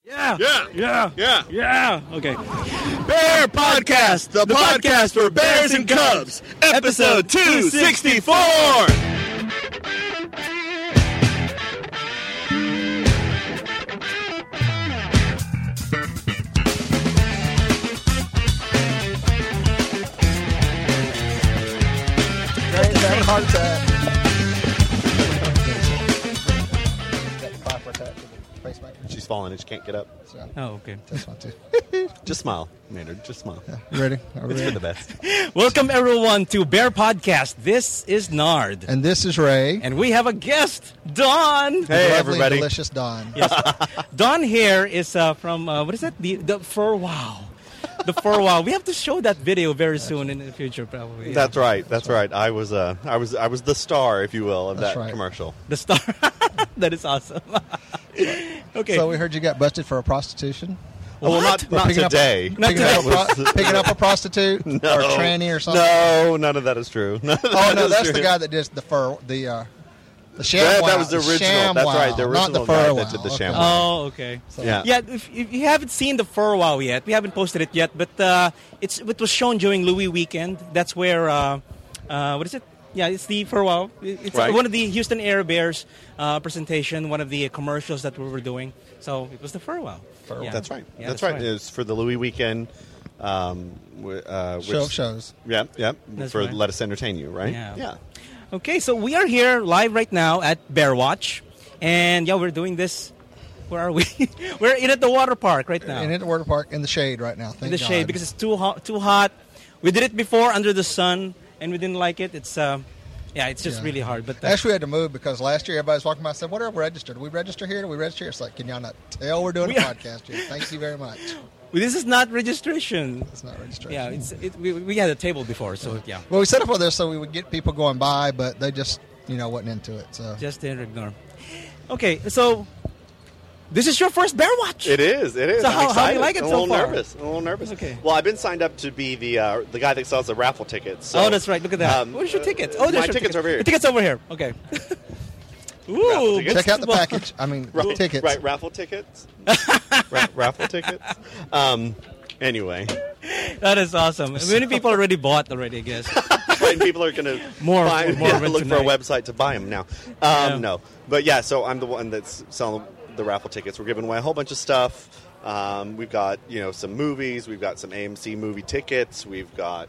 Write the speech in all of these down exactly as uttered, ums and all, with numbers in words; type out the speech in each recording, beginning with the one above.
Yeah. Yeah. Yeah. Yeah. Yeah. Okay. Bear Podcast, the, the podcast for bears and cubs, episode two sixty-four. Great, having a heart attack. She's falling and she can't get up. So, Oh, okay. that's one too. Just smile, Maynard. Just smile. Yeah. You ready? Are we It's for ready? the best. Welcome everyone to Bear Podcast. This is Nard, And this is Ray. and we have a guest, Don. The Hey, lovely, everybody. delicious Dawn. Yes. Don here is uh, from uh, what is that? The the Fur Wow. The Fur Wow. We have to show that video very soon in the future, probably. Yeah. That's right. That's right. I was, uh, I was, I was the star, if you will, of That's that right. commercial. The star. That is awesome. Okay. So we heard you got busted for a prostitution. Well, not, For not picking up- today. Not Picking up, a pro- picking up a prostitute No. or a tranny or something. No, none of that is true. None of Oh that no, is that's true. the guy that did the fur, the uh, the sham. That, wow. that was the original. Sham That's wow, right. The not the original fur guy wow. that did the Okay. sham wow. Oh, okay. Yeah. Yeah, if, if you haven't seen the Fur Wow yet, we haven't posted it yet, but uh, it's it was shown during Louis Weekend. That's where, uh, uh, what is it? Yeah, it's the Fur Wow. It's Right. one of the Houston Air Bears uh, presentation, one of the commercials that we were doing. So it was the Fur Wow. Fur Yeah. That's right. Yeah, that's, right. It was for the Louis weekend. Um, w- uh, which, Show of shows. Yeah, yeah. That's for right. Let Us Entertain You, right? Yeah. Yeah. Okay, so we are here live right now at Bear Watch. And yeah, we're doing this. Where are we? We're in at the water park right now. And in the water park in the shade right now. Thank in the God. shade because it's too hot. Too hot. We did it before under the sun, and we didn't like it. It's uh, yeah, it's just Yeah. really hard. But uh, Actually, we had to move because last year everybody was walking by and said, "What are we registered? Do we register here? Do we register here?" It's like, can y'all not tell we're doing We a are- podcast here? Thank you very much. this is not registration. It's not registration. Yeah, it's it, we, we had a table before, so yeah, Well, we set up all this so we would get people going by, but they just, you know, wasn't into it. So just didn't ignore. Okay, so this is your first Bear Watch. It is. It is. So I'm how- how do excited. you like it I'm a so little far? nervous. I'm a little nervous. Okay. Well, I've been signed up to be the uh, the guy that sells the raffle tickets. So, Oh, that's right. Look at that. um, Where's your uh, tickets? Oh, there's my your tickets over here. The tickets over here. Okay. Ooh, tickets. check out the package. I mean, Right, tickets. Right, raffle tickets. Ra- raffle tickets. Um. Anyway, That is awesome. Many people already bought already, I guess. right, and people are going to More- find, more yeah, of it look for a tonight. website to buy them now. Um, Yeah. No, but yeah. So I'm the one that's selling the raffle tickets. We're giving away a whole bunch of stuff. Um, we've got you know some movies. We've got some A M C movie tickets. We've got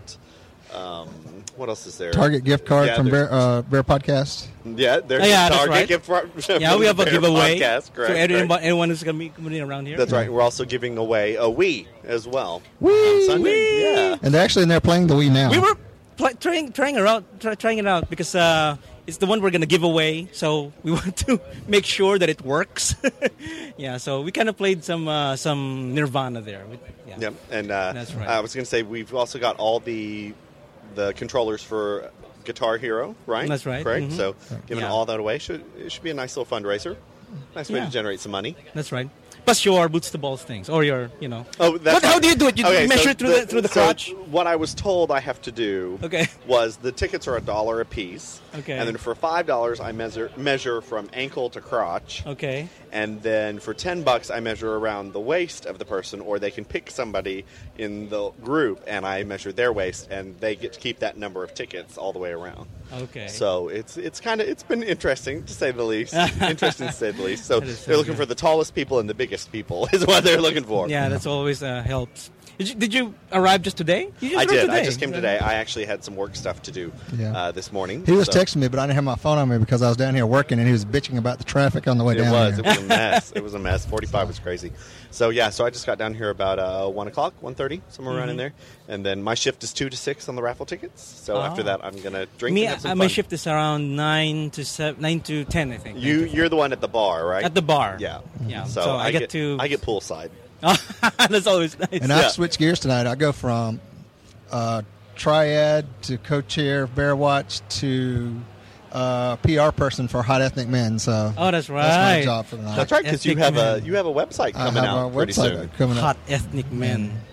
um, what else is there? Target gift card Yeah, from there's- Bear, uh, Bear Podcast. Yeah, there's Oh, yeah, a that's Target right. gift card. Yeah, from we have the a Bear giveaway. Podcast, correct, so anyone, correct. anyone who's going to be coming around here. That's right. We're also giving away a Wii as well. Wii! On Sunday. Wii! Yeah. And they're actually in there playing the Wii now. We were pl- trying trying around try, trying it out because uh, it's the one we're gonna give away. So we want to make sure that it works. Yeah. So we kind of played some uh, some Nirvana there. We- Yeah. Yep. And uh, That's right. I was going to say we've also got all the the controllers for Guitar Hero, right? That's right. Correct. Mhm. So giving Yeah. all that away should it should be a nice little fundraiser. Nice way Yeah. to generate some money. That's right. Plus your boots to balls things or your you know. Oh, that's What- how right. do you do it? You Okay, measure so it through the- through the so crotch? What I was told I have to do Okay. was the tickets are a dollar a piece. Okay. And then for five dollars I measure measure from ankle to crotch. Okay. And then for ten bucks, I measure around the waist of the person, or they can pick somebody in the group, and I measure their waist, and they get to keep that number of tickets all the way around. Okay. So it's it's kind of it's been interesting to say the least. Interesting to say the least. So That is so they're looking good. for the tallest people and the biggest people is what they're looking for. Yeah, that's always uh, helps. Did you, did you arrive just today? You just I arrived did. Today. I just came today. I actually had some work stuff to do Yeah. uh, this morning. He was so texting me, but I didn't have my phone on me because I was down here working, and he was bitching about the traffic on the way It down was. here. It was a mess. It was a mess. forty-five was crazy. So yeah. So I just got down here about uh, one o'clock, one thirty, somewhere around in there, and then my shift is two to six on the raffle tickets. So after Ah. that, I'm gonna drink Me, and have some uh, fun. my shift is around nine to seven, nine to ten, I think. You you're the one at the bar, right? At the bar. Yeah. Yeah. So, So I, I get to- I get poolside. That's always nice. And Yeah. I've switched gears tonight. I go from uh, Triad to co-chair of Bear Watch to uh, P R person for Hot Ethnic Men. So Oh, that's right. that's my job for tonight. That's right, because you Ethnic have a men. you have a website I coming have out a pretty website soon. coming Hot up. ethnic men.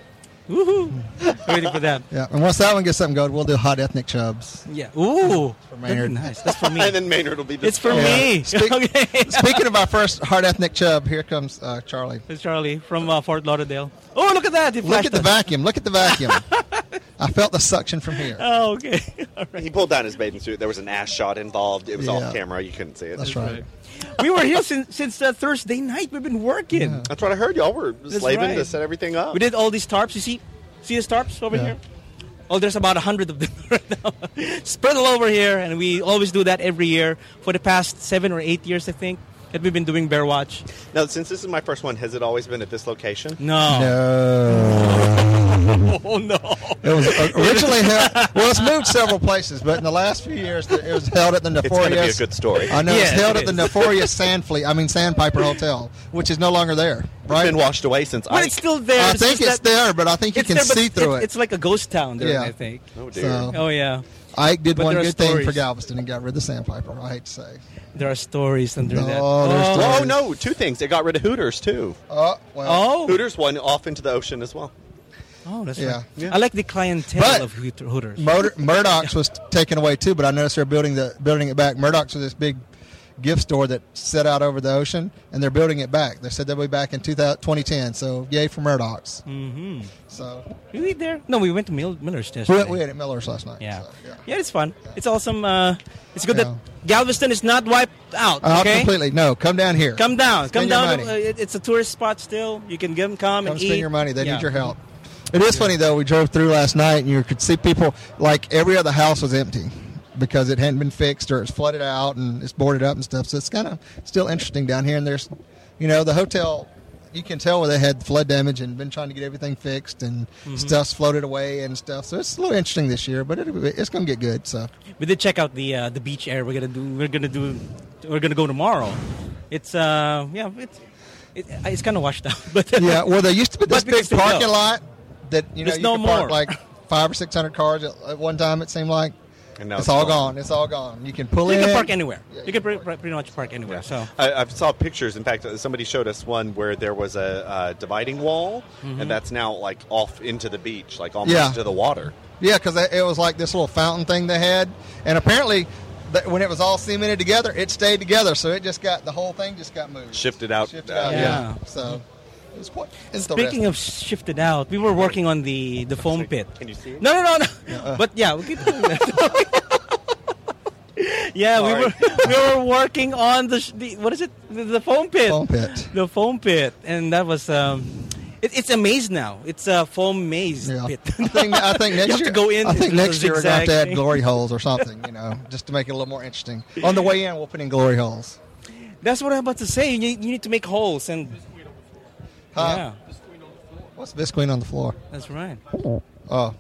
Woohoo! Waiting for that. Yeah, and once that one gets something going, we'll do hot ethnic chubs. Yeah. Ooh. For Very Maynard. nice. That's for me. And then Maynard will be the It's for star. me. Speak- Okay. Speaking of our first hard ethnic chub, here comes uh, Charlie. It's Charlie from uh, Fort Lauderdale. Oh, look at that! He Look flashed at the us. vacuum. Look at the vacuum. I felt the suction from here. Oh, okay. All right. He pulled down his bathing suit. There was an ass shot involved. It was Yeah. off camera. You couldn't see it. That's right. We were here since since uh, Thursday night. We've been working. Yeah. That's what I heard. Y'all were That's slaving right. to set everything up. We did all these tarps. You see, see the tarps over Yeah. here? Oh, there's about a hundred of them right now. Spread all over here, and we always do that every year for the past seven or eight years, I think, that we've been doing Bear Watch. Now, since this is my first one, has it always been at this location? No. No. Oh, no. It was originally held. Well, it's moved several places, but in the last few years, it was held at the It's going to be a Neforious. good story. I know Yes, it's held it at the is. Neforious Sandfleet. I mean Sandpiper Hotel, which is no longer there. It's Right? been washed away since Well, I. it's still there. I It's think just it's that- there, but I think you It's can there, but see through it's, it. It's like a ghost town there, Yeah. I think. Oh dear. So- Oh, yeah. Ike did But one there are good thing for stories. Galveston and got rid of the Sandpiper. I hate to say. There are stories under No, that. there's oh. stories. Oh no! Two things. It got rid of Hooters too. Oh well. Oh. Hooters went off into the ocean as well. Oh, that's Yeah. right. Yeah. I like the clientele But- of Hoot- Hooters. Motor, Murdoch's was taken away too, but I noticed they're building the building it back. Murdoch's was this big gift store that set out over the ocean, and they're building it back. They said they'll be back in two thousand, twenty ten. So yay for Murdoch's. Mm-hmm. So Did we eat there? No, we went to Mil- Miller's we, yesterday. we had at Miller's last night. Yeah. So, yeah. Yeah, it's fun. It's awesome. Uh, it's good Yeah. that Galveston is not wiped out. Uh, Okay, completely. No, come down here. come down, Spend come your down. money. Uh, it- it's a tourist spot still. You can get them, come, Come and spend eat. your money. They Yeah. need your help. It is funny though. We drove through last night, and you could see people like every other house was empty because it hadn't been fixed or it's flooded out and it's boarded up and stuff. So it's kind of still interesting down here. And there's, you know, the hotel. You can tell where they had flood damage and been trying to get everything fixed and Mm-hmm. stuff's floated away and stuff. So it's a little interesting this year, but it, it's going to get good. So We did check out the uh, the beach area. We're gonna do. We're gonna do. We're gonna go tomorrow. It's uh yeah it's it, it's kind of washed out, but yeah, well, there used to be this But we can big still parking go. lot that you know There's you no could park more. like five or six hundred cars at, at one time. It seemed like. And now It's all gone. It's all gone. You can pull you in. can park anywhere. Yeah, You can pre- pre- pretty much park anywhere. So I, I saw pictures. In fact, uh, somebody showed us one where there was a, uh dividing wall, and that's now like off into the beach, like almost Yeah. to the water. Yeah, because it was like this little fountain thing they had, and apparently, that when it was all cemented together, it stayed together. So it just got the whole thing just got moved, Shifted out. shifted uh, out. Yeah. Yeah. So it was quite. speaking of shifted out, we were working on the the foam pit. Can you see it? No, no, no, no. But yeah, we keep doing that. Yeah, we Sorry. were we were working on the, sh- the what is it the, the foam pit foam pit. the foam pit, and that was um, it, it's a maze now. It's a foam maze Yeah. pit. I think I think You next have to year go in I think into the next year we're going to have to zigzag add thing. glory holes or something, you know, just to make it a little more interesting. On the way in, we'll put in glory holes. That's what I'm about to say. You need, you need to make holes, and Huh? yeah, What's Visqueen on the floor? that's right. Oh,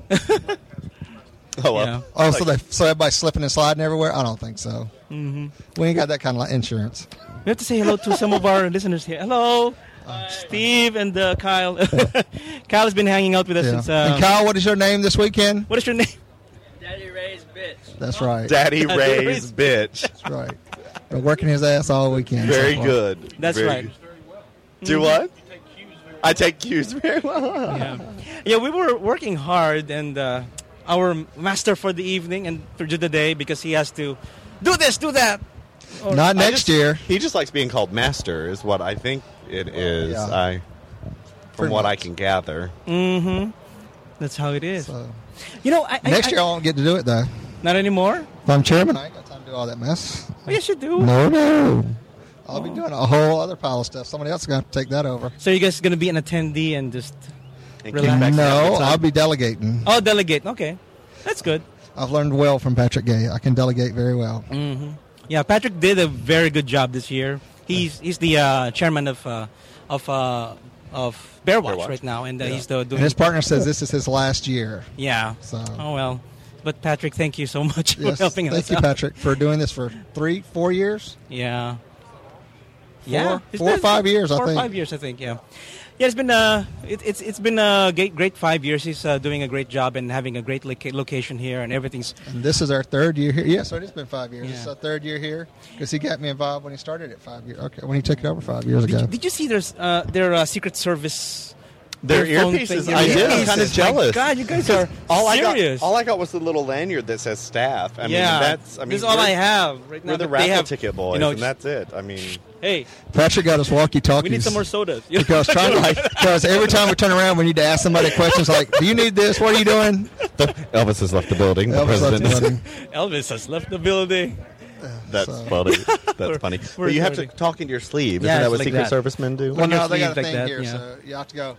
Oh well. Yeah. oh, so they so everybody's slipping and sliding everywhere? I don't think so. hmm We ain't got that kind of insurance. We have to say hello to some of our listeners here. Hello, Steve and uh, Kyle. Kyle has been hanging out with us Yeah. since. Uh, and Kyle, what is your name this weekend? what is your name? Daddy Ray's bitch. That's right. Daddy Daddy Ray's Ray's bitch. That's right. Been working his ass all weekend. so Very far. good. That's Very right. good. Do what? I take cues very well. Yeah, yeah. We were working hard, and uh, our master for the evening and for the day, because he has to do this, do that. Or- Not I next just- year. He just likes being called master, is what I think it is. Yeah. I, from Pretty what I much. can gather. Mm-hmm. That's how it is. So, You know, I, I, next I, year I won't get to do it though. not anymore. If I'm chairman, I ain't got time to do all that mess. Oh, yes, you do. No, no. I'll be doing a whole other pile of stuff. Somebody else is going to take that over. So you guys gonna be an attendee and just And Relax. kick back and have a No, good time. I'll be delegating. oh delegate. Okay, that's good. I've learned well from Patrick Gay. I can delegate very well. Mm-hmm. Yeah, Patrick did a very good job this year. He's he's the uh, chairman of uh, of uh, of Bear Watch, Watch. right now, and uh, Yeah. he's the And doing. his partner says this is his last year. yeah. So, Oh well, but Patrick, thank you so much yes, for helping thank us you, out. Patrick, for doing this for three, four years. Yeah. Four- yeah, It's four or been- five years, I four or think. five years, I think. Yeah, yeah. It's been uh, it, it's it's been a great, great five years. He's uh, doing a great job and having a great loca- location here, and everything's. And this is our third year here. Yeah, so it has been five years. Yeah. This is our third year here because he got me involved when he started it five years. Okay, when he took it over five years Did ago. you, did you see there's uh, their uh, Secret Service Their earphone earpieces, thing. I did. I'm Earpieces. kind of jealous. My God, you guys are all serious. I got, all I got was the little lanyard that says staff. I mean, yeah, that's. I mean, this is all we're- I have right now. We're the but they raffle have, ticket boys, you know, and that's it. I mean, hey, Patrick got us walkie-talkies. we need some more sodas. Because trying to, because every time we turn around, we need to ask somebody questions like, "Do you need this? What are you doing?" Elvis has left the building. The Elvis left president. the building. Elvis has left the building. That's So- funny. That's We're- funny. we're But you have to recording. talk into your sleeve. Isn't Yeah, that it's what like Secret that. Servicemen do? Well, no, your they got a sleeves like thing that, here, yeah. so you have to go.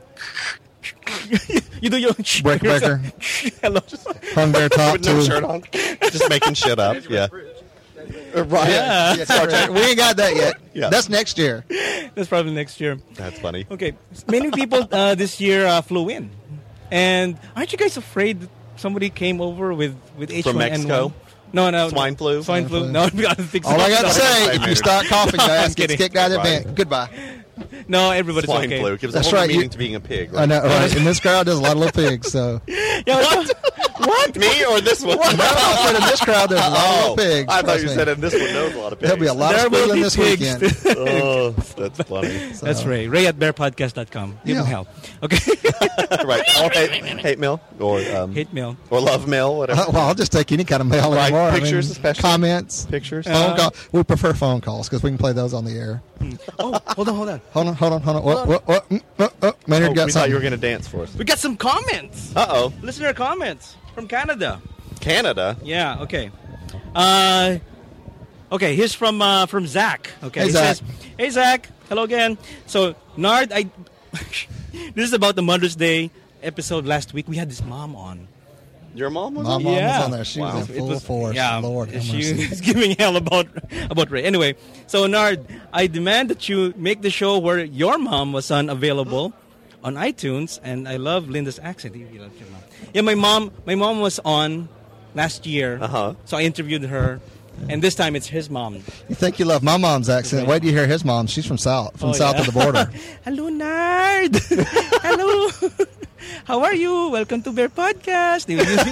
You do your Break breaker. Hello. Hung their top With no to. shirt on. Just making shit up. Yeah. Uh, Right. Yeah. Yeah, Star Trek. We ain't got that yet. Yeah. That's next year. That's probably next year. That's funny. Okay, many people uh, this year uh, flew in, and aren't you guys afraid that somebody came over with with H one N one? Mexico? No, no, Swine flu? Swine flu. Swine No, I don't think so. All I got to No. say, if you start coughing, your I'm ass gets kidding. kicked out of the Right. event. Goodbye. No, everybody's Swine okay. flu. Gives That's a whole right, meaning you- to being a pig. I Right? know, right? In this crowd, there's a lot of little pigs. So Yeah, what? what? Me or this one? no, I said in this crowd, there's a lot Oh, of little pigs. I thought Trust you me. said in this one knows a lot of pigs. There'll be a lot There of will squealing be this pigs. weekend. Oh, that's funny. So- That's Ray. Ray at bear podcast dot com. Give him Yeah. help. Okay. Right. Or hate, hate mail or um, Hate mail. or love mail, whatever. Uh, well, I'll just take any kind of mail Like anymore. I pictures mean, especially? comments, Pictures. phone Uh, call. We prefer phone calls because we can play those on the air. Oh, hold on, hold on. Hold on, hold on, hold on. What, what, what? Mm, uh, uh, Maynard Oh, got we thought something. you were going to dance for us. We got some comments. Uh oh, Listener comments from Canada. Canada. Yeah. Okay. Uh, okay. Here's from uh, from Zach. Okay. Hey, he Zach. says, "Hey Zach, hello again." So Nard, I this is about the Mother's Day episode last week. We had this mom on. Your mom was My on? mom Yeah. was on there. She Wow. was in It full was- force. Yeah, Lord, have she mercy. was giving hell about about Ray. Anyway, so Nard, I demand that you make the show where your mom was on available on iTunes, and I love Linda's accent. You love your mom. Yeah, my mom, my mom was on last year, Uh-huh. so I interviewed her, and this time it's his mom. You think you love my mom's accent? Wait till you hear his mom. She's from south, from Oh, south yeah. of the border. Hello, Nard. Hello. How are you? Welcome to Bear Podcast.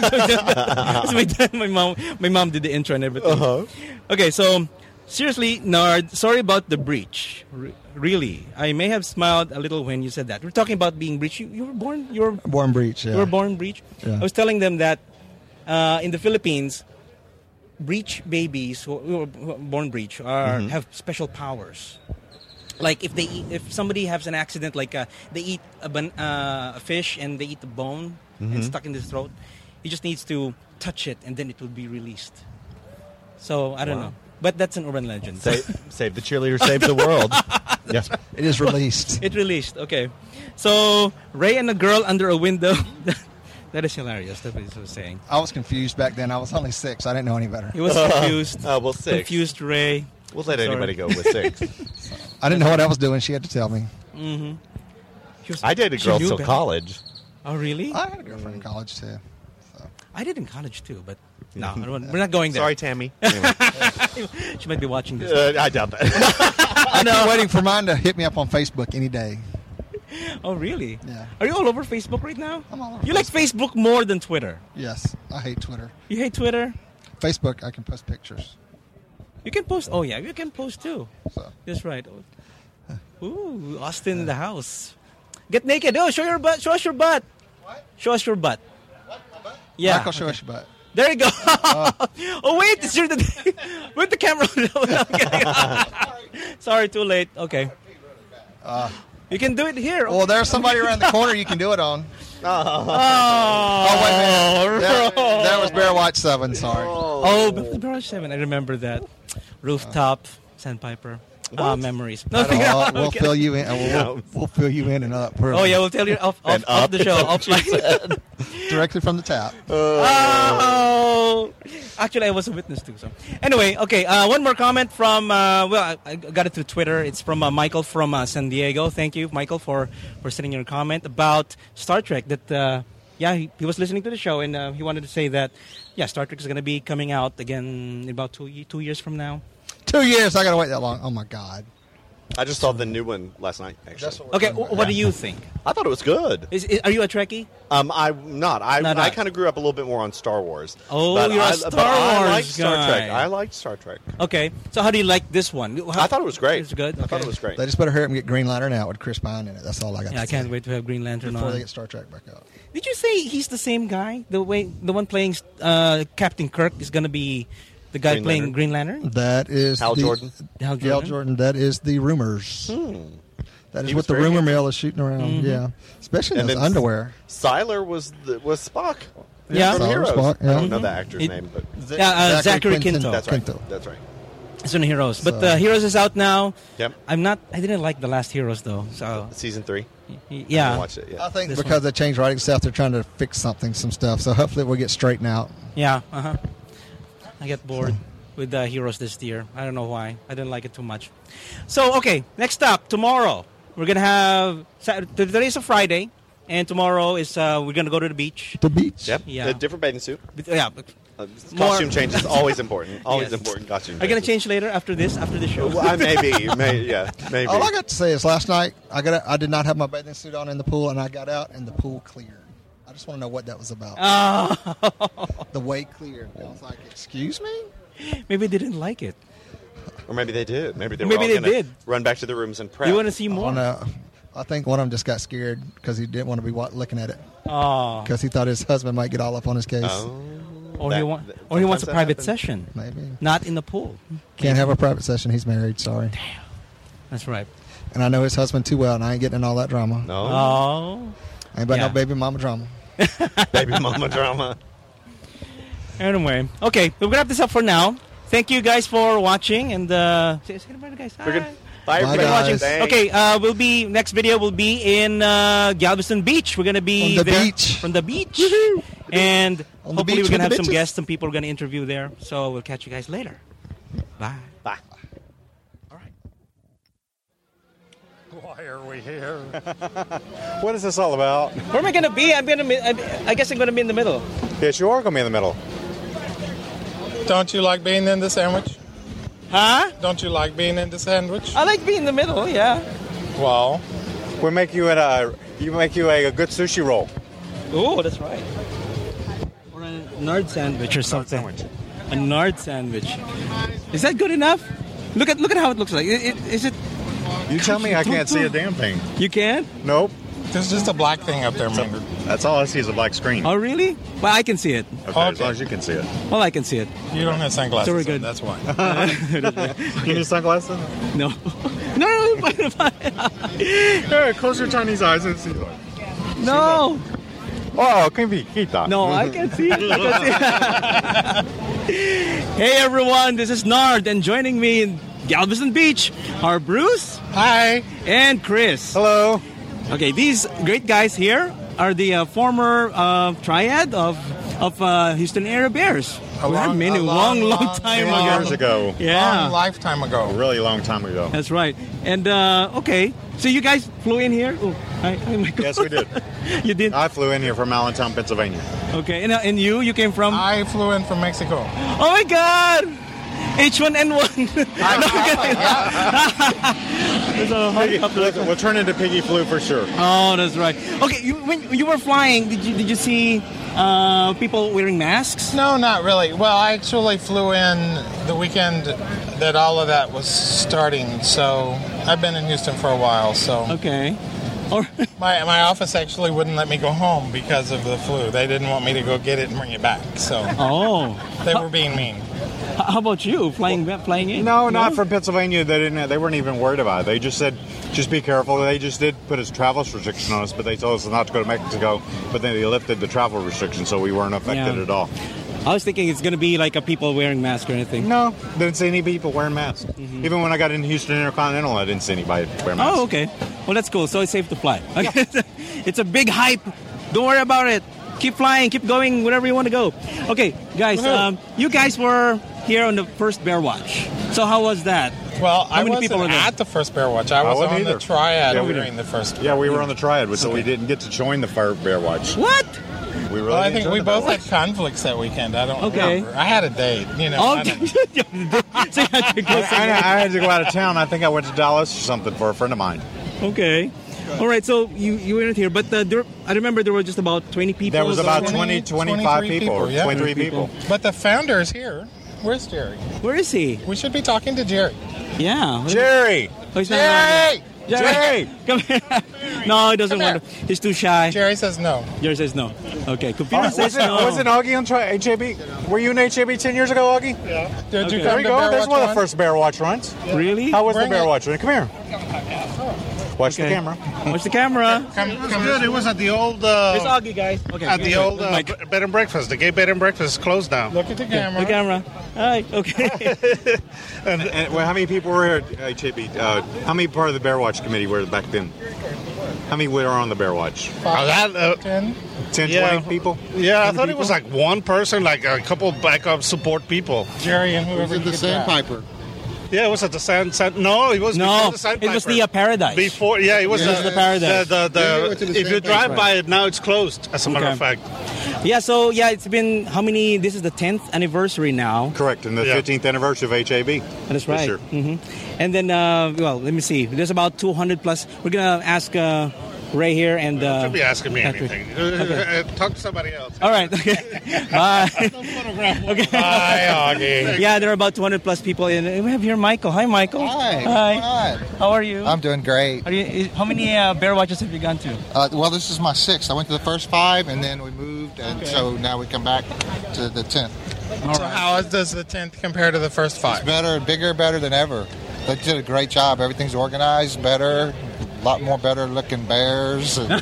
So my, dad- my mom, my mom did the intro and everything. Uh-huh. Okay, so seriously, Nard, sorry about the breach. Re- really, I may have smiled a little when you said that. We're talking about being breached. You, you were born. You were Born breach. Yeah. you were born breach. Yeah. I was telling them that uh, in the Philippines, breech babies who who are born breech are Mm-hmm. have special powers. Like if they eat, if somebody has an accident, like uh, they eat a, ban- uh, a fish and they eat the bone Mm-hmm. and stuck in his throat, he just needs to touch it and then it will be released. So I don't Wow. know, but that's an urban legend. Save, save the cheerleader, save the world. Yeah. It is released. It released. Okay, so Ray and a girl under a window. That is hilarious. That's what he was saying. I was confused back then. I was only six. I didn't know any better. He was confused. Uh, well, six. Confused Ray. We'll let Sorry. anybody go with six. I didn't know what I was doing. She had to tell me. Mm-hmm. He was- I dated she girls knew till better. college. Oh, really? I had a girlfriend in college too. I did in college too, but no, I don't- we're not going there. Sorry, Tammy. Anyway. She might be watching this. Uh, I doubt that. I keep waiting for mine to hit me up on Facebook any day. Oh, really? Yeah. Are you all over Facebook right now? I'm all over You like Facebook more than Twitter? Yes, I hate Twitter. You hate Twitter? Facebook, I can post pictures. You can post. Oh, yeah, you can post too. So That's right. Ooh, Austin in the house. Get naked. Oh, show your butt. Show us your butt. What? Show us your butt. Yeah. Michael, show us your butt. There you go. Oh, wait. It's your the, with the camera. No, I'm kidding. Sorry, too late. Okay. Uh, You can do it here. well, there's somebody around the corner you can do it on. Oh, Oh, wait a minute. That, Ro- that was Bear Watch seven, sorry. Oh, but Barrage seven. I remember that. Rooftop, Sandpiper. Ah, memories. No, Oh, we'll okay. fill you in. uh, We'll, we'll, we'll fill you in and up. Oh, yeah, we'll tell you off, off, And off up. the show. Offline. Directly from the tap. Oh, actually, I was a witness too. So, anyway, okay. Uh, one more comment from. Uh, well, I, I got it through Twitter. It's from uh, Michael from uh, San Diego. Thank you, Michael, for for sending your comment about Star Trek. That uh, yeah, he, he was listening to the show and uh, he wanted to say that yeah, Star Trek is going to be coming out again in about two ye- two years from now. Two years. I got to wait that long. Oh, my God. I just saw the new one last night, actually. That's what we're Okay, talking w- about. what do you think? I thought it was good. Is, is, are you a Trekkie? Um, I'm not. I, Not I that. kind of grew up a little bit more on Star Wars. Oh, but you're a I, Star but I Wars like Star guy. Trek. I like Star Trek. Okay, so how do you like this one? I thought it was great. It's good. I thought Okay. it was great. They just better hurry up and get Green Lantern out with Chris Pine in it. That's all I got Yeah, to I say. can't wait to have Green Lantern Before on. they get Star Trek back out. Did you say he's the same guy? The way the one playing uh, Captain Kirk is going to be the guy Green playing Lantern? Green Lantern? That is Hal the, Jordan? Hal Hal Jordan? Jordan. That is the rumors. Hmm. That is He what was the very rumor handsome. mill is shooting around. Mm-hmm. Yeah, especially in And those then- underwear. Siler was the, was Spock. Yeah. From Siler Heroes. Spock, yeah. I don't know the actor's It- name, but Yeah, uh, Zachary Quinto. that's right. Quinto. That's right. It's on Heroes, but So- uh, Heroes is out now. Yep. I'm not. I didn't like the last Heroes though. So Season three. y- I yeah, haven't watched it yet. I think This because one. they changed writing stuff, they're trying to fix something, some stuff. So hopefully we'll get straightened out. yeah. Uh huh. I get bored with the Heroes this year. I don't know why. I didn't like it too much. So okay, next up tomorrow we're gonna have Sat- today's a Friday, and tomorrow is uh, we're gonna go to the beach. The beach. Yep. Yeah. A different bathing suit. But, yeah. but- Uh, More- costume change is always important. Always Yes. important costume. Are you gonna changes. change later after this? After the show? Well, I maybe, may, yeah, maybe. All I got to say is last night I got I did not have my bathing suit on in the pool, and I got out and the pool cleared. I just want to know what that was about. Oh, The way cleared. I was like, excuse me? maybe they didn't like it. Or maybe they did. Maybe they were Maybe all they gonna did. run back to their rooms and prep. You want to see more? Oh, no. I think one of them just got scared because he didn't want to be wa- looking at it Oh, because he thought his husband might get all up on his case. Oh, or he that- want, that- or he wants a sometimes that private happens. session, Maybe. not in the pool. Can't have a private session. He's married. Sorry. That's right. And I know his husband too well, and I ain't getting in all that drama. No, Oh, Ain't about Yeah. no baby mama drama. baby mama drama. anyway, okay, we're gonna wrap this up for now. Thank you guys for watching, and uh, say, say goodbye to guys. We're good. Hi. Bye, Bye, everybody. guys. Thanks. Okay, uh, we'll be next video will be in uh, Galveston Beach. We're gonna be On the there beach. from the beach, and On the hopefully beach we're gonna with have the some bitches. guests, some people we're gonna interview there. So we'll catch you guys later. Bye. Bye. Why are we here? What is this all about? Where am I gonna be? I'm gonna. I, I guess I'm gonna be in the middle. Yes, you are going to be in the middle. Don't you like being in the sandwich? Huh? Don't you like being in the sandwich? I like being in the middle. Yeah. Well, we make you in a you make you a, a good sushi roll. Oh, that's right. Or a nard sandwich or something. sandwich. A nard sandwich. Is that good enough? Look at look at how it looks like. It, it, is it? You tell me I can't see a damn thing. You can? Nope. There's just a black thing up there, man. That's all I see is a black screen. Oh, really? Well, I can see it. Okay, as Okay. long as you can see it. Well, I can see it. You don't have sunglasses. So we're on, good. That's why. You need sunglasses? No. no, no, no, fine, Hey, close your Chinese eyes and see. no. Oh, can be kita. No, I can see it. I can see it. Hey, everyone. This is Nard, and joining me in Galveston Beach are Bruce Hi. and Chris. Hello. Okay, these great guys here are the uh, former uh, triad of of uh, Houston area Bears. A We had long- many a long, long, long long, time long ago. Years ago. Yeah, Long lifetime A ago. really long time ago. that's right. And uh, okay, so you guys flew in here. Oh, hi, hi, Michael. Yes, we did. You did. I flew in here from Allentown, Pennsylvania. Okay, and, uh, and you, you came from. I flew in from Mexico. Oh my God! H one N one. No, I'm kidding. There's a helicopter. We'll turn into Piggy Flu for sure. Oh, that's right. Okay, you, when you were flying, did you did you see uh, people wearing masks? No, not really. Well, I actually flew in the weekend that all of that was starting. So I've been in Houston for a while. So Okay. Or my my office actually wouldn't let me go home because of the flu. They didn't want me to go get it and bring it back. So oh, they were being mean. H- how about you flying flying in? No, not from Pennsylvania. They didn't. They weren't even worried about it. They just said, just be careful. They just did put a travel restriction on us, but they told us not to go to Mexico. But then they lifted the travel restriction, so we weren't affected Yeah. at all. I was thinking it's gonna be like a people wearing masks or anything. No, didn't see any people wearing masks. Even when I got in Houston Intercontinental, I didn't see anybody wear masks. Oh, okay. Well, that's cool. So it's safe to fly. Okay. It's a big hype. Don't worry about it. Keep flying. Keep going wherever you want to go. Okay, guys. Um, you guys were here on the first Bear Watch. So how was that? Well, How I many wasn't people were there? at the first Bear Watch. I was wasn't on either. the triad Yeah, we during the first. Yeah, we were on the triad, so we didn't get to join the Fire Bear Watch. What? We really Well, I enjoyed think we the both Bear had conflicts that weekend. I don't Okay. remember. I had a date, you know. Oh, I don't- so you had to go Watch. I, I had to go out of town. I think I went to Dallas or something for a friend of mine. Okay. All right, so you, you weren't here, but uh, there, I remember there were just about twenty people. There was about something. twenty, twenty-five twenty-three people, people, yeah. twenty-three people. But the founder is here. Where's Jerry? Where is he? We should be talking to Jerry. Yeah. Jerry! Oh, he's not around Jerry! here. Jerry! Come here. No, he doesn't Come want to. He's too shy. Jerry says no. Jerry says no. Okay, computer Was says it, no. wasn't Augie on tri- H A B? Were you in H A B ten years ago, Augie? Yeah. Did Okay. you There come you to go. Bear There's Watch one of the Run? first Bear Watch runs. Really? How was Bring the Bear it. Watch run? Come here. Watch Okay. the camera. Watch the camera. Come, It was come good. It was at the old uh, There's Augie, guys. Okay. at the old uh, Mike. b- bed and breakfast. The gay bed and breakfast is closed now. Look at the camera. The camera. All right. Okay. And, and well, how many people were here at H A B? Uh, how many part of the Bear Watch committee were back then? How many were on the Bear Watch? Oh, that, uh, Ten. ten, Yeah. twenty people? yeah, I thought it was like one person, like a couple backup support people. Jerry and whoever. Was it the you could grab. Sandpiper? Yeah, it was at the sand. sand no, it was No, before the Sandpiper. it was the uh, Paradise. Before, yeah, it was It the, was the Paradise. The, the, Yeah, we the, went to the if you Sandpiper. drive by it now, it's closed. As a matter of Okay. fact. Yeah. So yeah, it's been how many? This is the tenth anniversary now. Correct, and the Yeah. fifteenth anniversary of H A B. That's this right. year. hmm And then, uh, well, let me see. There's about two hundred plus. We're gonna ask uh, Ray here and. Uh, Don't be asking me Patrick. anything. Uh, Talk to somebody else. All right. Okay. Bye. okay. Hi, Augie. Yeah, there are about two hundred plus people, and we have here Michael. Hi, Michael. Hi. Hi. Hi. How are you? I'm doing great. Are you? How many uh, bear watches have you gone to? Uh, well, this is my sixth. I went to the first five, and then we moved, and so now we come back to the tenth. So how is- does the tenth compare to the first It's five? better, bigger, better than ever. They did a great job. Everything's organized better. A lot more better looking bears. And,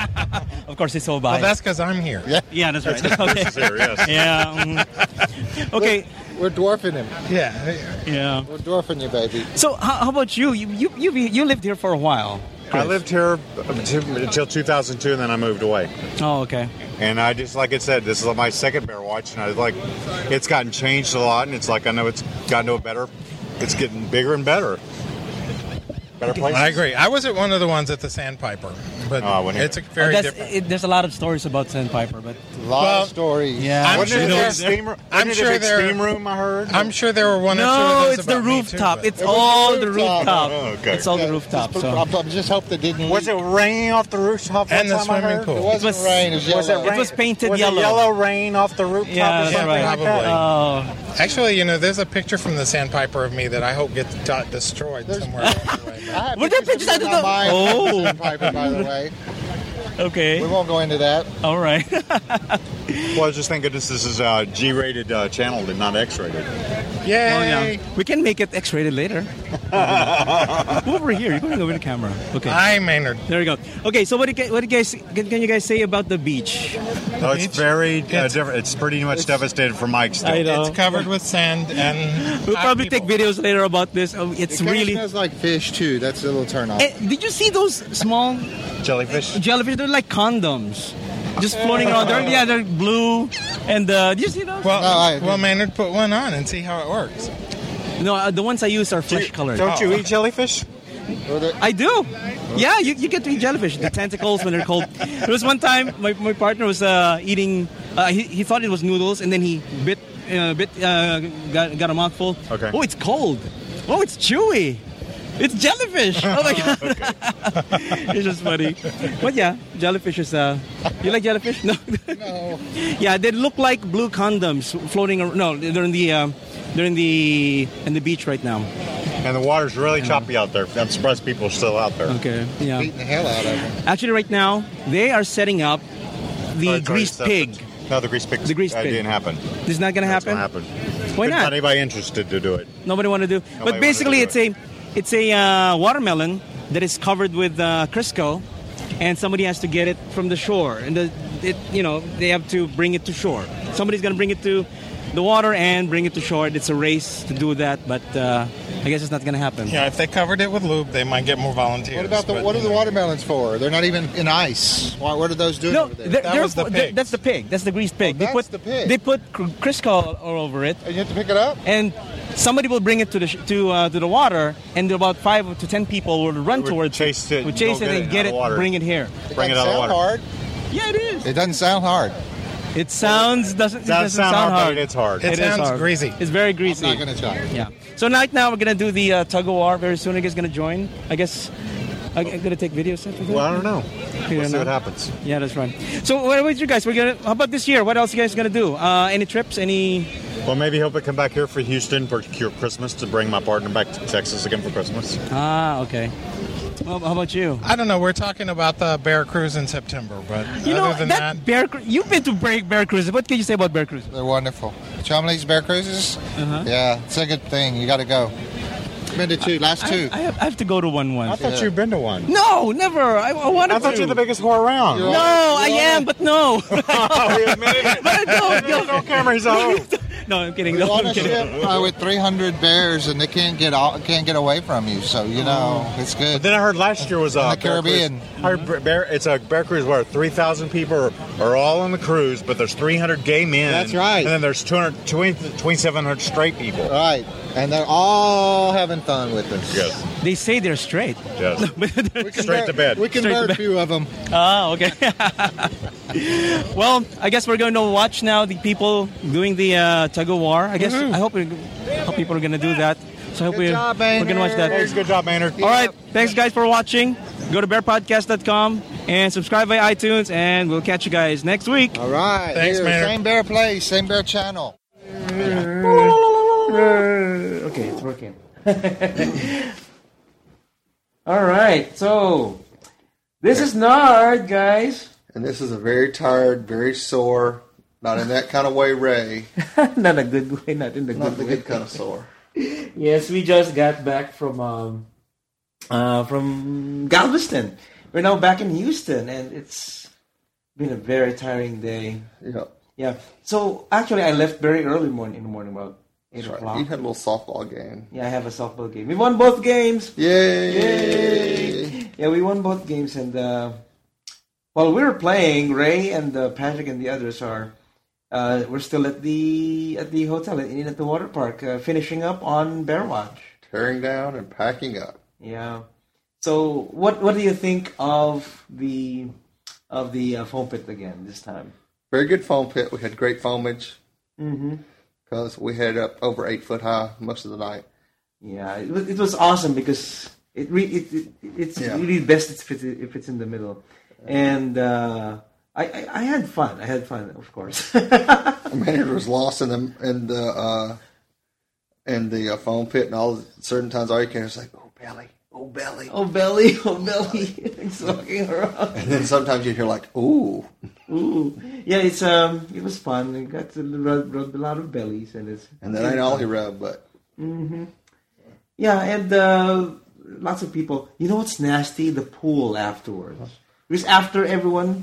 Of course, it's all Well, by. that's because I'm here. yeah, yeah, that's right. Okay. There, yes. Yeah. mhm. Okay. we're dwarfing him. Yeah. Yeah. We're dwarfing you, baby. So, how, how about you? You you you you lived here for a while. I lived here until until two thousand two, and then I moved away. Oh, okay. And I just, like I said, this is my second Bear Watch, and I was like, it's gotten changed a lot, and it's like I know it's gotten to a better, it's getting bigger and better. Better places. I agree. I was at one of the ones at the Sandpiper, but Oh, I wouldn't it's a either. very Oh, that's, different. it, there's a lot of stories about Sandpiper, but A lot Well, of stories. yeah. I'm Wasn't sure it a there- big steam room? I'm Wasn't it sure a big there- steam room, I heard? I'm sure there were one or two of No, those it's the about me, rooftop. too, It's It was all the the rooftop. rooftop. Oh, okay. It's all the Yeah, rooftop. just, So. I just hope they didn't. Was it raining off the rooftop? And one the time I swimming heard? pool. It wasn't was- rain. It was yellow. Was it, rain? It was painted was yellow. It yellow rain off the rooftop Yeah, or that's something right. like that? Probably. Oh, Actually, you know, there's a picture from the Sandpiper of me that I hope gets got destroyed somewhere. along the way. I have Were there pictures pictures of I it on don't mine. know? Oh. Sandpiper, by the way. okay. We won't go into that. All right. Well, I was just thinking this, this is a G-rated uh, channel and not X-rated. Yay! Oh, yeah. We can make it X-rated later. Move over here. You're going over the camera. Okay. Hi, Maynard. There we go. Okay. So what do you, what do you guys can, can you guys say about the beach? Oh, it's beach? very uh, It's- different. It's pretty much devastated for Mike still. I know. It's covered with sand and We'll hot probably people. take videos later about this. Oh, it's It kind really. of smells like fish too. That's a little turn off. Eh, did you see those small Jellyfish. jellyfish? They're like condoms, just floating around. They're, yeah, they're blue. And uh, did you see those? Well, No, I- well, Maynard, put one on and see how it works. No, uh, the ones I use are flesh colored. Don't you eat jellyfish? Or the- I do. Yeah, you, you get to eat jellyfish. The tentacles when they're cold. There was one time my, my partner was uh, eating. Uh, he, he thought it was noodles, and then he bit uh, bit uh, got, got a mouthful. Okay. Oh, it's cold. Oh, it's chewy. It's jellyfish. Oh my god. It's just funny. But yeah, jellyfish is. Uh, you like jellyfish? No. No. Yeah, they look like blue condoms floating. Around. No, they're in the uh, they're in the in the beach right now. And the water's really choppy out there. I'm surprised people are still out there. Okay. Yeah. Beating the hell out of them. Actually, right now they are setting up the Oh, it's already greased set. pig. No, the greased pig. The greased uh, pig. didn't happen. This is not going to That's happen. gonna happen. Why There's not? anybody interested to do it. Nobody want to do. Nobody But wanted basically, to it's do a it's a uh, watermelon that is covered with uh, Crisco, and somebody has to get it from the shore, and the, it you know they have to bring it to shore. Somebody's going to bring it to the water and bring it to shore. It's a race to do that, but uh, I guess it's not going to happen. Yeah, if they covered it with lube, they might get more volunteers. What about the? but, What are you the know. watermelons for? They're not even in ice. Why, what are those doing No, over there? they're- That they're was the for- pig. that's the pig. That's the greased pig. Oh, they that's put the pig. they put cr- Crisco all, all over it, And you have to pick it up. and somebody will bring it to the sh- to uh, to the water, and about five to ten people will run Would towards chase it, would chase go it get and it get out it, of the water. bring it here. It Bring it doesn't out of the sound water. hard. Yeah, it is. It doesn't sound hard. It sounds doesn't it Does doesn't sound sound hard, hard. but it's hard. It It is sounds hard. greasy. It's very greasy. I'm not going to try. Yeah. So right now we're gonna do the uh, tug of war very soon. I guess gonna join. I guess I'm gonna take videos after that. Well, I don't know. You We'll don't see what know? happens. Yeah, that's right. So what about you guys? We're gonna. How about this year? What else you guys gonna do? Uh, any trips? Any? Well, maybe hope to come back here for Houston for Christmas to bring my partner back to Texas again for Christmas. Ah, okay. Well, how about you? I don't know. We're talking about the Bear Cruise in September, but You know other than that, that, Bear. Cru- You've been to Bear, Bear Cruises. What can you say about Bear Cruises? They're wonderful. Chumley's Bear Cruises? Uh-huh. Yeah, it's a good thing. You got to go. Been to two, last two. I, I, have, I have to go to one I once. thought Yeah. you'd been to one. No, never. I, I wanted I thought to. you're the biggest whore around. No, I am, but no. Oh, we admitted it. But no, no. No cameras on. No, I'm kidding. We No, on I'm a kidding. ship uh, with three hundred bears, and they can't get out, can't get away from you. So you know it's good. Then I heard last year was In uh, the Caribbean. Bear Cruise. I heard bear, it's a Bear Cruise where three thousand people are, are all on the cruise, but there's three hundred gay men. That's right. And then there's two hundred, twenty-seven hundred straight people. Right, and they're all having fun with us. Yes. They say they're straight. Yes. We can Straight bear- to bed. We can Straight to bear a bed. few of them. Ah, okay. Well, I guess we're going to watch now the people doing the uh, tug of war. I guess I hope, we, hope people are going to do that. So I hope Good we, job, we're going to watch that. Thanks, good job, Maynard. All right. Thanks, guys, for watching. Go to bear podcast dot com and subscribe via iTunes, and we'll catch you guys next week. All right. Thanks, Here, Maynard. Same bear place, same bear channel. Okay, it's working. All right. So this is Nard, guys. And this is a very tired, very sore, not in that kind of way, Ray. Not a good way, not in the Not good the way. good kind of sore. Yes, we just got back from um, uh, from Galveston. We're now back in Houston, and it's been a very tiring day. Yeah. Yeah. So actually, I left very early morning in the morning, about eight That's right. o'clock. You had a little softball game. Yeah, I have a softball game. We won both games. Yay! Yay! Yeah, we won both games, and uh, while we were playing, Ray and uh, Patrick and the others are uh, we're still at the at the hotel in at the water park, uh, finishing up on Bear Watch. Tearing down and packing up. Yeah. So, what what do you think of the of the uh, foam pit again this time? Very good foam pit. We had great foamage Mm-hmm. because we had it up over eight foot high most of the night. Yeah, it was, it was awesome because it, re- it, it it's Yeah. really best if it's if it's in the middle, and uh, I, I I had fun. I had fun, of course. Maynard was lost in the in the uh, in the uh, foam pit, and all certain times all you can hear is like, "Oh belly, oh belly," Oh belly, oh belly, it's walking around. and then sometimes you hear like, "Ooh." Ooh, yeah, it's um, it was fun. We got to rub, rub a lot of bellies, and it's And that ain't all he rubbed, but Mm-hmm. Yeah, and uh, lots of people. You know what's nasty? The pool afterwards. Because after everyone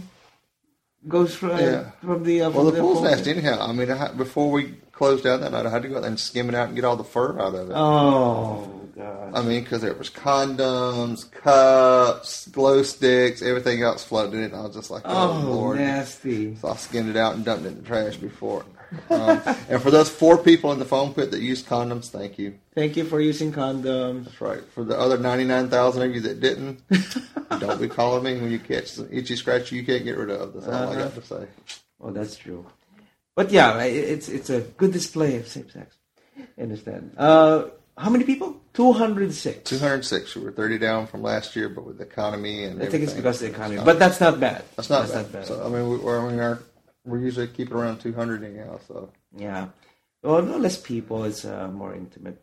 goes from, Yeah. from the uh, well, from the pool's pool- nasty anyhow. I mean, I had, before we closed down that night, I had to go out there and skim it out and get all the fur out of it. Oh god. I mean, because there was condoms, cups, glow sticks, everything else floated in it. And I was just like, oh, Oh, Lord. nasty. So I skinned it out and dumped it in the trash before. Um, and for those four people in the foam pit that used condoms, thank you. Thank you for using condoms. That's right. For the other ninety-nine thousand of you that didn't, don't be calling me when you catch some itchy scratchy you can't get rid of. That's all I Uh-huh. got to say. Oh, that's true. But yeah, it- it's it's a good display of same sex. I understand. Uh, how many people? Two hundred six. two hundred six. We were thirty down from last year, but with the economy and I think it's everything, because of the economy, it's but that's not bad. That's not that's bad. So I mean, we, we're, I mean, our, we're usually keeping around two hundred anyhow. So Yeah. Well, no less people. It's uh, more intimate,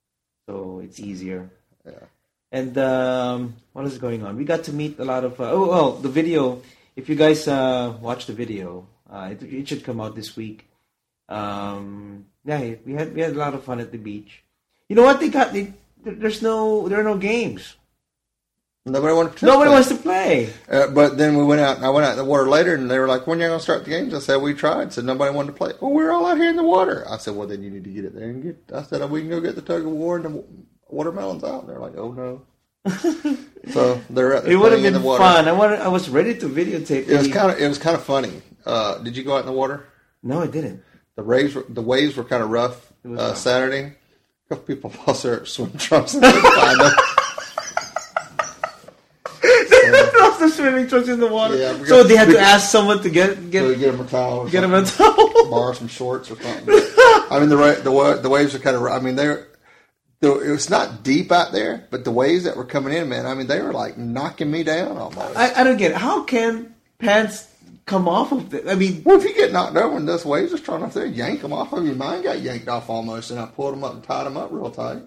so it's easier. yeah, And um, what is going on? We got to meet a lot of. Uh, oh, well, the video. If you guys uh, watch the video, uh, it, it should come out this week. Um, yeah, we had we had a lot of fun at the beach. You know what? They got. They, there's no. There are no games. nobody wanted to. Nobody participate. wants to play. Uh, but then we went out, and I went out in the water later, and they were like, "When are you going to start the games?" I said, "We tried." Said nobody wanted to play. Well, we're all out here in the water. I said, "Well, then you need to get it there and get." I said, "We can go get the tug of war and the watermelons out." And they're like, "Oh no." So they're out there It would have playing in been the water. fun. I wanted. I was ready to videotape. It was the- kind of it was kind of funny. Uh, did you go out in the water? No, I didn't. The waves were, the waves were kind of rough It was uh, rough. Saturday. A couple people lost their swim trunks and couldn't find them. Lost the swimming trunks in the water. Yeah, because- so they had to ask someone to get get So get them a towel. Or get them a something. towel. Borrow some shorts or something. I mean, the ra- the wa- the waves are kind of. I mean, they're. The, it was not deep out there, but the waves that were coming in, man. I mean, they were like knocking me down almost. I, I don't get it. How can pants come off of it? I mean, Well, if you get knocked over and those waves are strong enough there, yank them off of you. Mine got yanked off almost, and I pulled them up and tied them up real tight.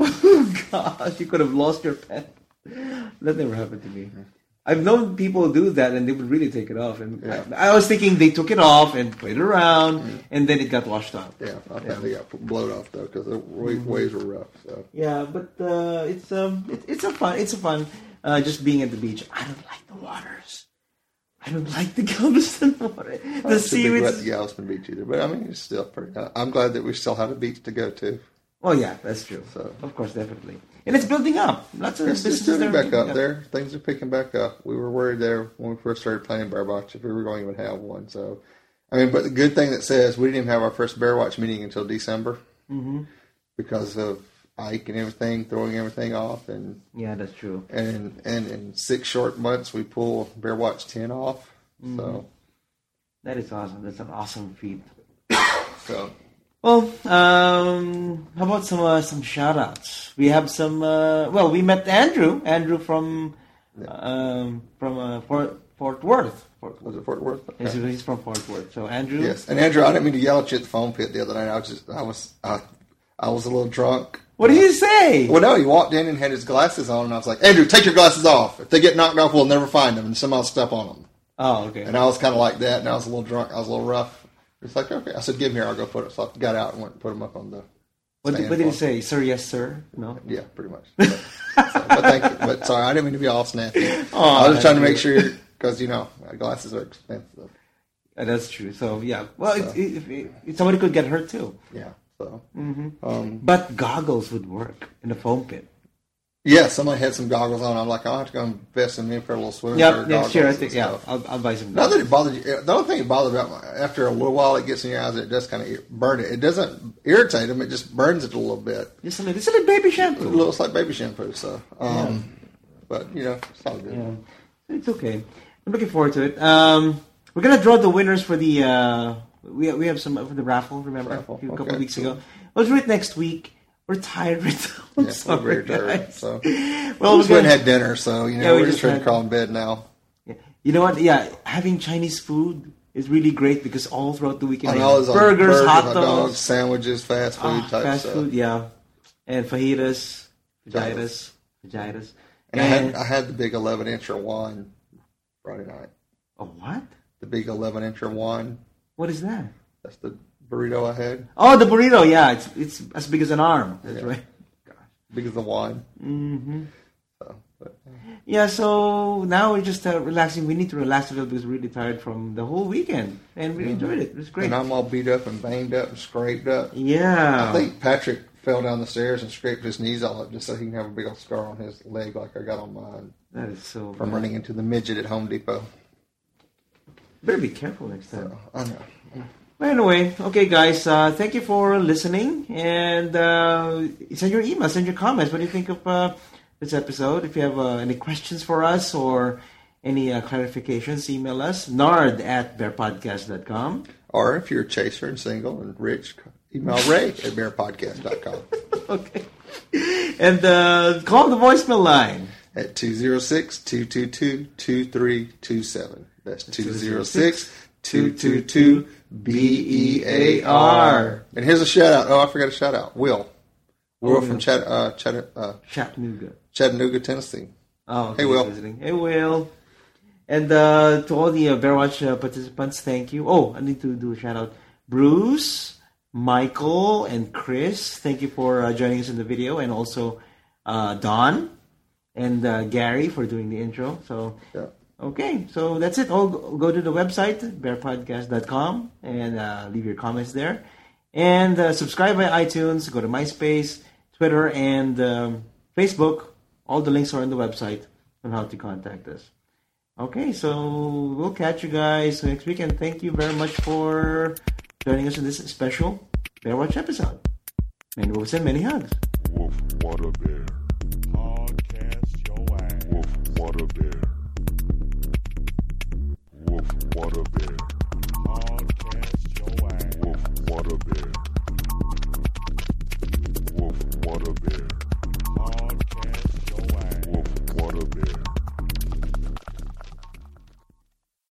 gosh, you could have lost your pants. That never happened to me. I've known people do that, and they would really take it off. And Yeah. I, I was thinking they took it off and played it around, mm-hmm. and then it got washed out. Yeah, I think Yeah. they got blowed off though because the wa- waves were rough. So Yeah, but uh, it's um, it, it's a fun, it's a fun, uh, just being at the beach. I don't like the waters. I don't like the Galveston water. The it's a big seaweed. wet Galveston Beach either, but I mean it's still pretty. I'm glad that we still have a beach to go to. Oh yeah, that's true. So. Of course, definitely, and it's building up. Lots of It's businesses just are back picking up there. Things are picking back up. We were worried there when we first started playing Bear Watch if we were going to even have one. So, I mean, but the good thing that says we didn't even have our first Bear Watch meeting until December Mm-hmm. because of Ike and everything throwing everything off, and Yeah, that's true. and and in six short months we pull Bear Watch ten off. Mm-hmm. So, That is awesome. That's an awesome feat. so Well, um, how about some uh, some shout outs? We have some. Uh, well, we met Andrew. Andrew from um, from uh, Fort Fort Worth. Fort was it Fort Worth? Okay. He's, he's from Fort Worth. So Andrew. Yes, and Andrew, I didn't mean to yell at you at the foam pit the other night. I was just, I was, I, I was a little drunk. What did he say? Well, no, he walked in and had his glasses on, and I was like, Andrew, take your glasses off. If they get knocked off, we'll never find them, and somebody will step on them. Oh, okay. And I was kind of like that, and I was a little drunk. I was a little rough. It's like, okay. I said, give them here. I'll go put it. So I got out and went and put them up on the What did, stand what did he for say? Sir, yes, sir? No? Yeah, pretty much. But, so, but thank you. But sorry, I didn't mean to be all snappy. Oh, I was just trying to make Andrew. sure, because, you know, glasses are expensive. Uh, that's true. So, yeah. Well, So. it, it, it, it, somebody could get hurt, too. Yeah, so. Mm-hmm. Um, But goggles would work in the foam pit. yeah, somebody had some goggles on. I'm like, I'll have to go invest in me for a little swimming Yeah, pair of next year, I goggles think, and yeah. stuff. I'll, I'll buy some Not that goggles. it bothered you. The only thing it bothered about my, after a little while it gets in your eyes, it does kind of burn it. It doesn't irritate them. It just burns it a little bit. Just a little, it's a little baby It shampoo. looks like baby shampoo. So, um, but you know, it's all good. Yeah. It's okay. I'm looking forward to it. Um, we're gonna draw the winners for the uh, we we have some for the raffle. Remember Raffle, a few, okay, couple of weeks cool. ago. We'll do it next week. We're tired right now. I'm Yeah, sorry, we're very tired. guys. So, Well, we just we're went and gonna, had dinner. So you know, Yeah, we we're just just ready had- to crawl in bed now. yeah. You know what? Yeah, having Chinese food is really great because all throughout the weekend, I they know have it's all burgers, hot dogs, dogs, sandwiches, fast food ah, type fast stuff. food, yeah, and fajitas, fajitas, fajitas. And I had I had the big eleven incher wine Friday night. a what? The big eleven incher wine. What is that? That's the burrito I had. Oh, the burrito. Yeah, it's it's as big as an arm. That's Yeah. right. Big as the wine. Mm-hmm. So, but, Yeah, so now we're just uh, relaxing. We need to relax a little because we're really tired from the whole weekend, and we enjoyed it. It was great. and I'm all beat up and banged up and scraped up. Yeah, I think Patrick fell down the stairs and scraped his knees all up just so he can have a big old scar on his leg like I got on mine that is so. from bad. running into the midget at Home Depot. Better be careful next time. So, I know. But anyway, okay, guys, uh, thank you for listening, and uh, send your email, send your comments. What do you think of uh, this episode? If you have uh, any questions for us or any uh, clarifications, email us, nard at bear podcast dot com. Or if you're a chaser and single and rich, email Ray at bear podcast dot com Okay. And uh, call the voicemail line. at two oh six, two two two, two three two seven. That's two oh six, two two two, B E A R. And here's a shout out. Oh, I forgot a shout out. Will. Will Oh, from yeah. Chat, uh, Chat, uh, Chattanooga. Chattanooga, Tennessee. Oh, okay, Hey, Will. visiting. Hey, Will. And uh, to all the uh, Bear Watch uh, participants, thank you. Oh, I need to do a shout out. Bruce, Michael, and Chris, thank you for uh, joining us in the video. And also uh, Don and uh, Gary for doing the intro. So, Yeah. okay, so that's it. Oh, go go to the website, bear podcast dot com, and uh, leave your comments there. And uh, subscribe by iTunes, go to MySpace, Twitter, and um, Facebook. All the links are on the website on how to contact us. Okay, so we'll catch you guys next week, and thank you very much for joining us in this special Bear Watch episode. Many wolves and many hugs. Woof, what a bear. Podcast your ass. Woof, what a bear. What a bear. Podcast your ass. Woof, what a bear.